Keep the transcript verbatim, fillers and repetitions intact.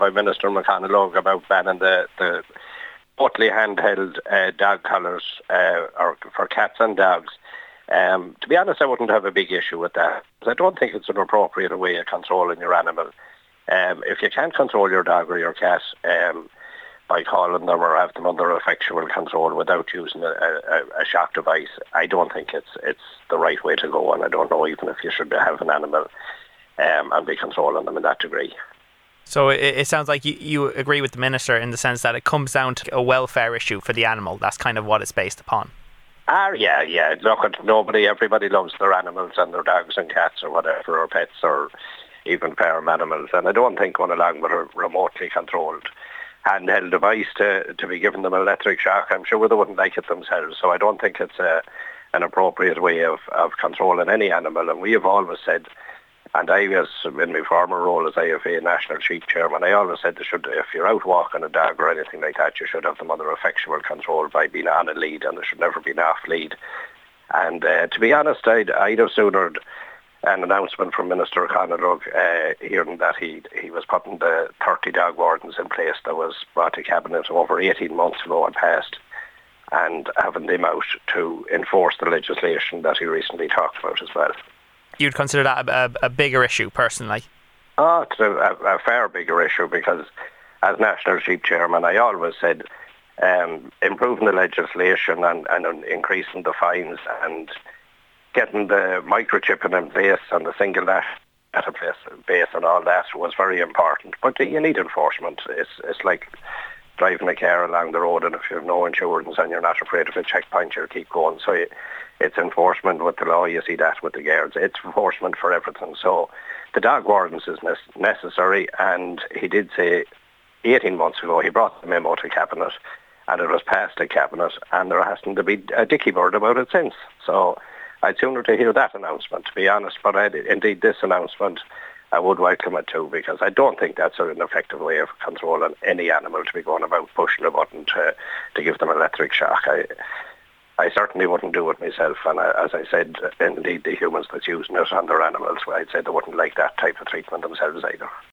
by Minister McConalogue about banning the, the totally handheld uh, dog collars uh, or for cats and dogs. Um, to be honest, I wouldn't have a big issue with that. I don't think it's an appropriate way of controlling your animal. Um, if you can't control your dog or your cat um, by calling them or have them under effectual control without using a, a, a shock device, I don't think it's it's the right way to go, and I don't know even if you should have an animal um, and be controlling them in that degree. So it, it sounds like you, you agree with the Minister in the sense that it comes down to a welfare issue for the animal. That's kind of what it's based upon. Ah, yeah, yeah. Look, nobody, everybody loves their animals and their dogs and cats or whatever, or pets or even farm animals. And I don't think going along with a remotely controlled handheld device to, to be giving them electric shock, I'm sure they wouldn't like it themselves. So I don't think it's a, an appropriate way of, of controlling any animal. And we have always said, and I was in my former role as I F A National Chief Chairman, I always said they should, if you're out walking a dog or anything like that, you should have them under effectual control by being on a lead, and they should never be off lead. And uh, to be honest, I'd, I'd have sooner an announcement from Minister Conalogue uh, hearing that he he was putting the thirty dog wardens in place that was brought to Cabinet over eighteen months ago and passed, and having them out to enforce the legislation that he recently talked about as well. You'd consider that a, a, a bigger issue, personally? Oh, it's a, a, a far bigger issue, because as National Chief Chairman, I always said um, improving the legislation and, and increasing the fines and getting the microchipping in place and the single database base and all that was very important. But you need enforcement. It's, it's like driving a car along the road, and if you have no insurance and you're not afraid of a checkpoint, you'll keep going. So you, it's enforcement with the law. You see that with the guards. It's enforcement for everything. So the dog wardens is ne- necessary, and he did say eighteen months ago he brought the memo to Cabinet, and it was passed at Cabinet, and there hasn't to be a dicky bird about it since. So I'd sooner to hear that announcement, to be honest. But I'd, indeed, this announcement, I would welcome it too, because I don't think that's an effective way of controlling any animal, to be going about pushing a button to, to give them electric shock. I, I certainly wouldn't do it myself, and I, as I said, indeed the humans that's using it on their animals, I'd say they wouldn't like that type of treatment themselves either.